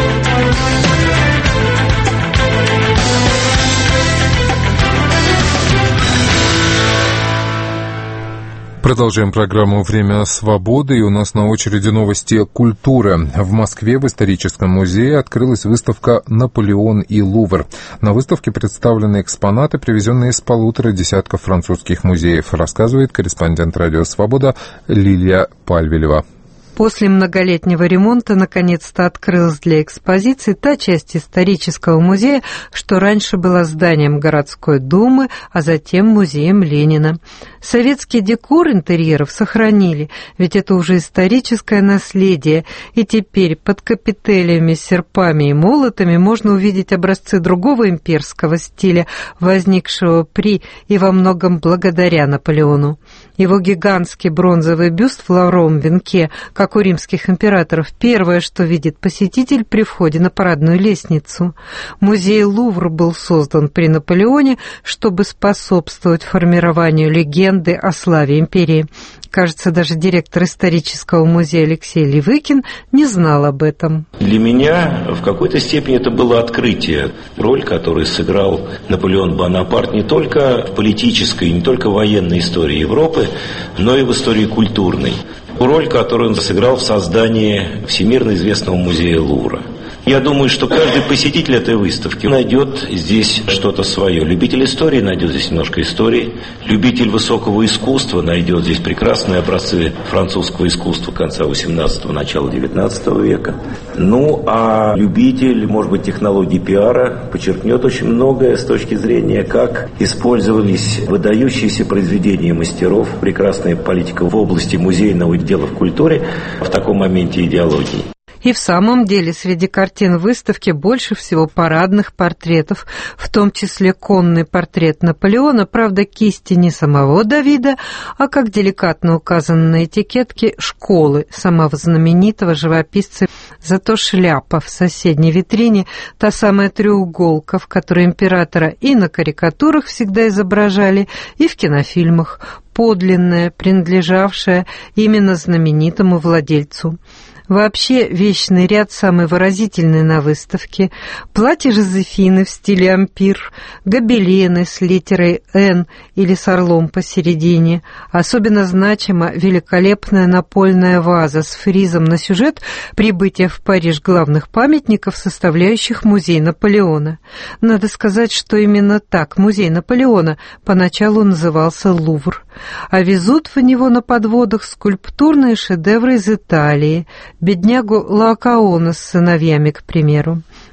Speaker 2: Продолжаем программу «Время свободы», и у нас на очереди новости культуры. В Москве в историческом музее открылась выставка «Наполеон и Лувр». На выставке представлены экспонаты, привезенные из 1,5 десятка французских музеев, рассказывает корреспондент «Радио Свобода» Лилия Пальвелева.
Speaker 21: После многолетнего ремонта наконец-то открылась для экспозиции та часть исторического музея, что раньше была зданием городской думы, а затем музеем Ленина. Советский декор интерьеров сохранили, ведь это уже историческое наследие, и теперь под капителями, серпами и молотами можно увидеть образцы другого имперского стиля, возникшего при и во многом благодаря Наполеону. Его гигантский бронзовый бюст в лавровом венке, как у римских императоров, первое, что видит посетитель при входе на парадную лестницу. Музей Лувр был создан при Наполеоне, чтобы способствовать формированию легенды о славе империи. Кажется, даже директор исторического музея Алексей Левыкин не знал об этом.
Speaker 22: Для меня в какой-то степени это было открытие. Роль, которую сыграл Наполеон Бонапарт не только в политической, не только в военной истории Европы, но и в истории культурной. Роль, которую он сыграл в создании всемирно известного музея Лувра. Я думаю, что каждый посетитель этой выставки найдет здесь что-то свое. Любитель истории найдет здесь немножко истории. Любитель высокого искусства найдет здесь прекрасные образцы французского искусства конца 18-го, начала 19 века. Ну, а любитель, может быть, технологий пиара подчеркнет очень многое с точки зрения, как использовались выдающиеся произведения мастеров, прекрасная политика в области музейного дела в культуре в таком моменте идеологии.
Speaker 21: И в самом деле среди картин выставки больше всего парадных портретов, в том числе конный портрет Наполеона, правда, кисти не самого Давида, а, как деликатно указано на этикетке, школы самого знаменитого живописца. Зато шляпа в соседней витрине, та самая треуголка, в которой императора и на карикатурах всегда изображали, и в кинофильмах, подлинная, принадлежавшая именно знаменитому владельцу. Вообще, вечный ряд самый выразительный на выставке. Платье Жозефины в стиле ампир, гобелены с литерой «Н» или с орлом посередине. Особенно значима великолепная напольная ваза с фризом на сюжет прибытия в Париж главных памятников, составляющих музей Наполеона. Надо сказать, что именно так музей Наполеона поначалу назывался Лувр. А везут в него на подводах скульптурные шедевры из Италии, беднягу Лаокаона с сыновьями, к примеру.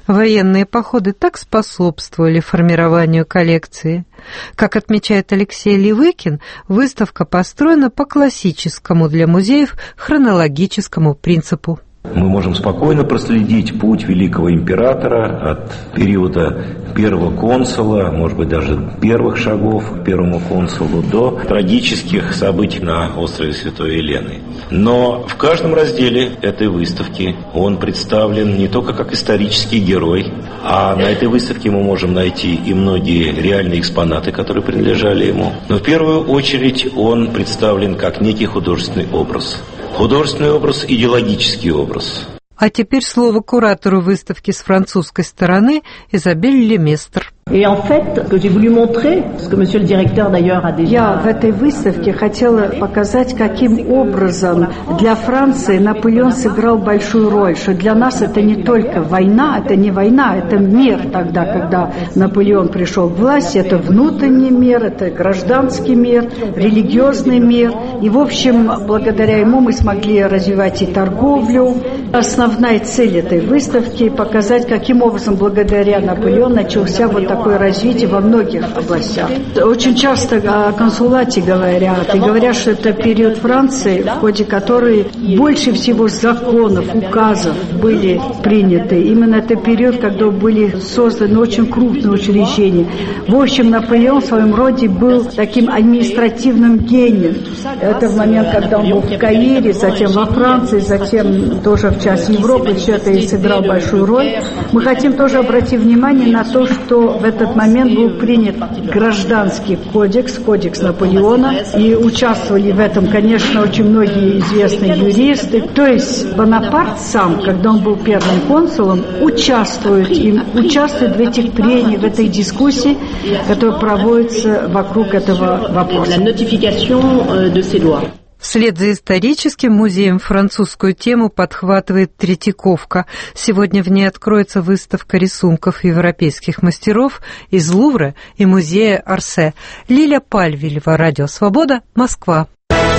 Speaker 21: Военные походы так способствовали формированию коллекции. Как отмечает Алексей Левыкин, выставка построена по классическому для музеев хронологическому принципу.
Speaker 22: Мы можем спокойно проследить путь великого императора от периода первого консула, может быть, даже первых шагов к первому консулу, до трагических событий на острове Святой Елены. Но в каждом разделе этой выставки он представлен не только как исторический герой, а на этой выставке мы можем найти и многие реальные экспонаты, которые принадлежали ему. Но в первую очередь он представлен как некий художественный образ. Художественный образ, идеологический образ.
Speaker 21: А теперь слово куратору выставки с французской стороны Изабель Леместр.
Speaker 4: Я в этой выставке хотела показать, каким образом для Франции Наполеон сыграл большую роль, что для нас это не только война, это не война, это мир тогда, когда Наполеон пришел к власти, это внутренний мир, это гражданский мир, религиозный мир. И, в общем, благодаря ему мы смогли развивать и торговлю. Основная цель этой выставки – показать, каким образом благодаря Наполеону начался вот такое развитие во многих областях. Очень часто о консулате говорят, и говорят, что это период Франции, в ходе которой больше всего законов, указов были приняты. Именно это период, когда были созданы очень крупные учреждения. В общем, Наполеон в своем роде был таким административным гением. Это в момент, когда он был в Каире, затем во Франции, затем тоже в части Европы, все это и сыграл большую роль. Мы хотим тоже обратить внимание на то, что в этот момент был принят гражданский кодекс, кодекс Наполеона, и участвовали в этом, конечно, очень многие известные юристы. То есть Бонапарт сам, когда он был первым консулом, участвует в этих прениях, в этой дискуссии, которая проводится вокруг этого вопроса.
Speaker 21: Вслед за историческим музеем французскую тему подхватывает Третьяковка. Сегодня в ней откроется выставка рисунков европейских мастеров из Лувра и музея Орсе. Лиля Пальвилева, Радио Свобода, Москва.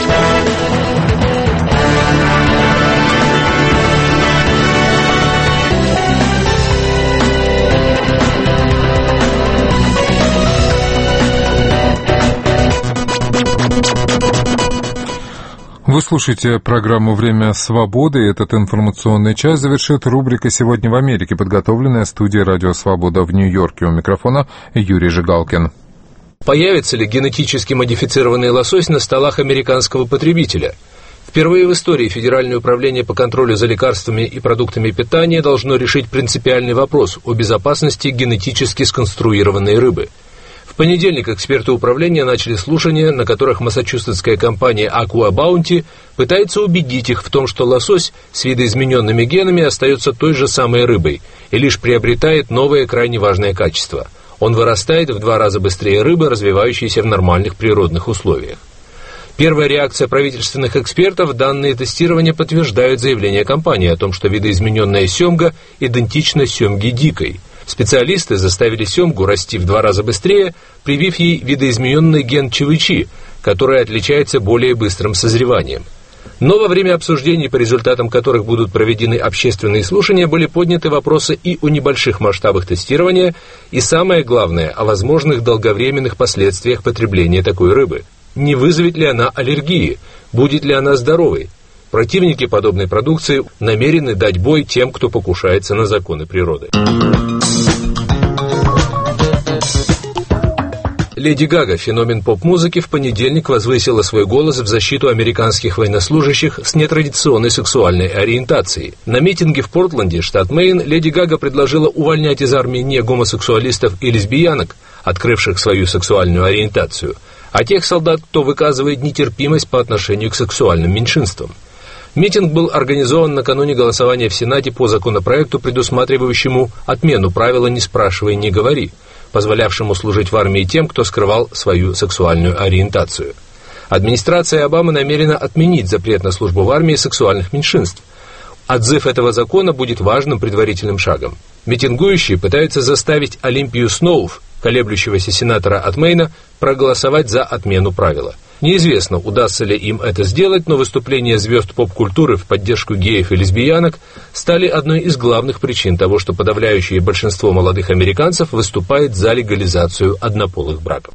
Speaker 2: Вы слушаете программу «Время свободы». Этот информационный час завершит рубрика «Сегодня в Америке», подготовленная студией «Радио Свобода» в Нью-Йорке. У микрофона Юрий Жигалкин.
Speaker 12: Появится ли генетически модифицированный лосось на столах американского потребителя? Впервые в истории Федеральное управление по контролю за лекарствами и продуктами питания должно решить принципиальный вопрос о безопасности генетически сконструированной рыбы. В понедельник эксперты управления начали слушания, на которых массачусетская компания Aqua Bounty пытается убедить их в том, что лосось с видоизмененными генами остается той же самой рыбой и лишь приобретает новое крайне важное качество. Он вырастает в 2 раза быстрее рыбы, развивающейся в нормальных природных условиях. Первая реакция правительственных экспертов: данные тестирования подтверждают заявление компании о том, что видоизмененная семга идентична семге дикой. Специалисты заставили семгу расти в 2 раза быстрее, привив ей видоизмененный ген ЧВЧ, который отличается более быстрым созреванием. Но во время обсуждений, по результатам которых будут проведены общественные слушания, были подняты вопросы и о небольших масштабах тестирования, и самое главное, о возможных долговременных последствиях потребления такой рыбы. Не вызовет ли она аллергии? Будет ли она здоровой? Противники подобной продукции намерены дать бой тем, кто покушается на законы природы. Леди Гага, феномен поп-музыки, в понедельник возвысила свой голос в защиту американских военнослужащих с нетрадиционной сексуальной ориентацией. На митинге в Портленде, штат Мэйн, Леди Гага предложила увольнять из армии не гомосексуалистов и лесбиянок, открывших свою сексуальную ориентацию, а тех солдат, кто выказывает нетерпимость по отношению к сексуальным меньшинствам. Митинг был организован накануне голосования в Сенате по законопроекту, предусматривающему отмену правила «не спрашивай, не говори», позволявшему служить в армии тем, кто скрывал свою сексуальную ориентацию. Администрация Обамы намерена отменить запрет на службу в армии сексуальных меньшинств. Отзыв этого закона будет важным предварительным шагом. Митингующие пытаются заставить Олимпию Сноуф, колеблющегося сенатора от Мэйна, проголосовать за отмену правила. Неизвестно, удастся ли им это сделать, но выступления звезд поп-культуры в поддержку геев и лесбиянок стали одной из главных причин того, что подавляющее большинство молодых американцев выступает за легализацию однополых браков.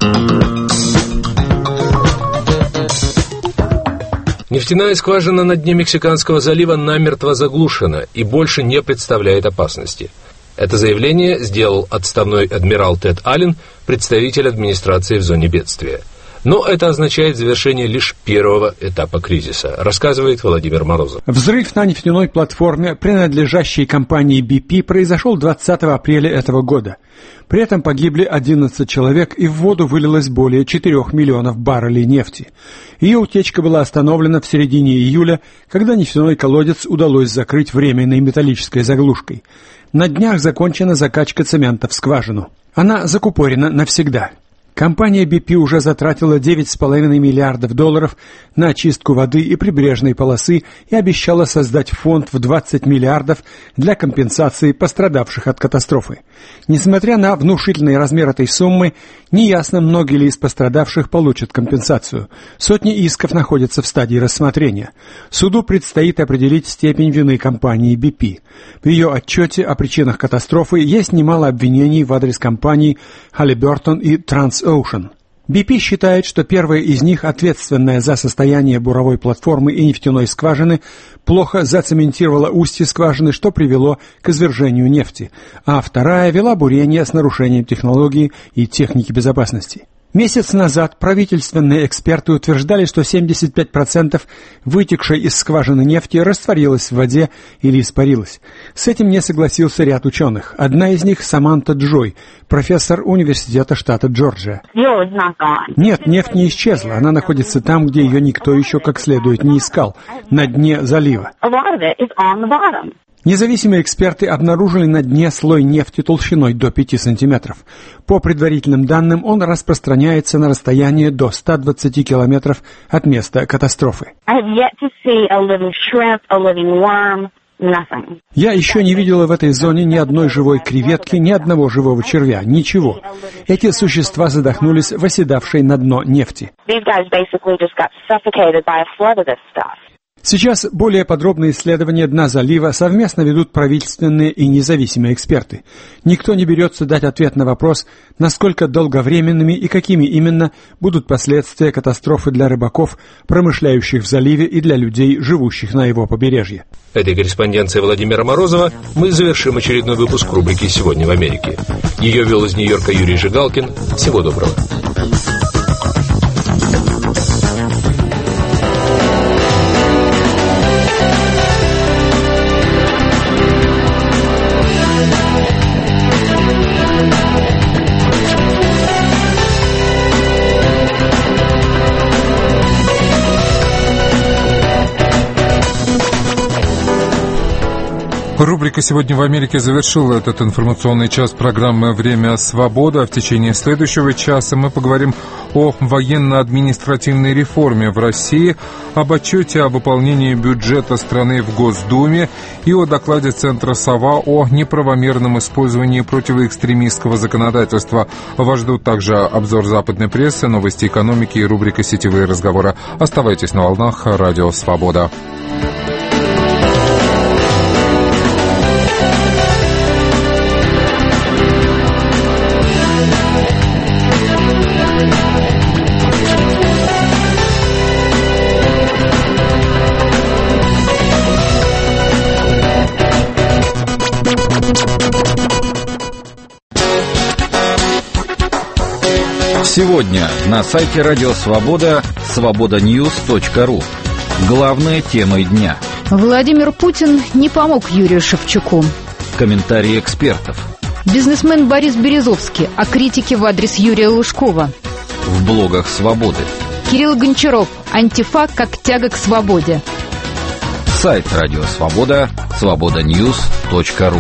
Speaker 12: Нефтяная скважина на дне Мексиканского залива намертво заглушена и больше не представляет опасности. Это заявление сделал отставной адмирал Тед Аллен, представитель администрации в зоне бедствия. Но это означает завершение лишь первого этапа кризиса, рассказывает Владимир Морозов.
Speaker 3: Взрыв на нефтяной платформе, принадлежащей компании BP, произошел 20 апреля этого года. При этом погибли 11 человек, и в воду вылилось более 4 миллионов баррелей нефти. Ее утечка была остановлена в середине июля, когда нефтяной колодец удалось закрыть временной металлической заглушкой. На днях закончена закачка цемента в скважину. Она закупорена навсегда. Компания BP уже затратила $9,5 миллиардов на очистку воды и прибрежной полосы и обещала создать фонд в $20 миллиардов для компенсации пострадавших от катастрофы. Несмотря на внушительный размер этой суммы, неясно, многие ли из пострадавших получат компенсацию. Сотни исков находятся в стадии рассмотрения. Суду предстоит определить степень вины компании BP. В ее отчете о причинах катастрофы есть немало обвинений в адрес компаний Halliburton и Transocean. BP считает, что первая из них, ответственная за состояние буровой платформы и нефтяной скважины, плохо зацементировала устье скважины, что привело к извержению нефти, а вторая вела бурение с нарушением технологии и техники безопасности. Месяц назад правительственные эксперты утверждали, что 75% вытекшей из скважины нефти растворилась в воде или испарилась. С этим не согласился ряд ученых. Одна из них — Саманта Джой, профессор университета штата Джорджия. Нет, нефть не исчезла. Она находится там, где ее никто еще как следует не искал, на дне залива. Независимые эксперты обнаружили на дне слой нефти толщиной до 5 сантиметров. По предварительным данным, он распространяется на расстояние до 120 километров от места катастрофы. Я еще не видела в этой зоне ни одной живой креветки, ни одного живого червя, ничего. Эти существа задохнулись в оседавшей на дно нефти. Сейчас более подробные исследования дна залива совместно ведут правительственные и независимые эксперты. Никто не берется дать ответ на вопрос, насколько долговременными и какими именно будут последствия катастрофы для рыбаков, промышляющих в заливе, и для людей, живущих на его побережье.
Speaker 12: Этой корреспонденцией Владимира Морозова мы завершим очередной выпуск рубрики «Сегодня в Америке». Ее вел из Нью-Йорка Юрий Жигалкин. Всего доброго.
Speaker 2: Рубрика «Сегодня в Америке» завершила этот информационный час программы «Время свободы». В течение следующего часа мы поговорим о военно-административной реформе в России, об отчете о выполнении бюджета страны в Госдуме и о докладе Центра «Сова» о неправомерном использовании противоэкстремистского законодательства. Вас ждут также обзор западной прессы, новости экономики и рубрика «Сетевые разговоры». Оставайтесь на волнах «Радио Свобода».
Speaker 17: Сегодня на сайте Радио Свобода свободаньюз.ру. Главные темы дня.
Speaker 18: Владимир Путин не помог Юрию Шевчуку.
Speaker 17: Комментарии экспертов.
Speaker 18: Бизнесмен Борис Березовский о критике в адрес Юрия Лужкова.
Speaker 17: В блогах Свободы.
Speaker 18: Кирилл Гончаров. Антифа как тяга к свободе.
Speaker 17: Сайт Радио Свобода свободаньюз.ру.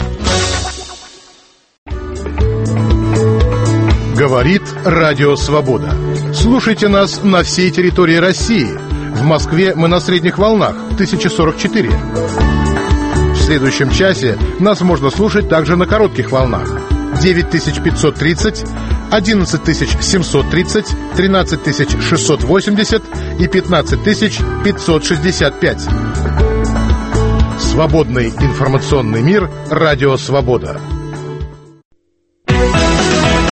Speaker 5: Говорит Радио Свобода. Слушайте нас на всей территории России. В Москве мы на средних волнах 1044. В следующем часе нас можно слушать также на коротких волнах 9530, 11 730, 13 680 и 15 565. Свободный информационный мир. Радио «Свобода».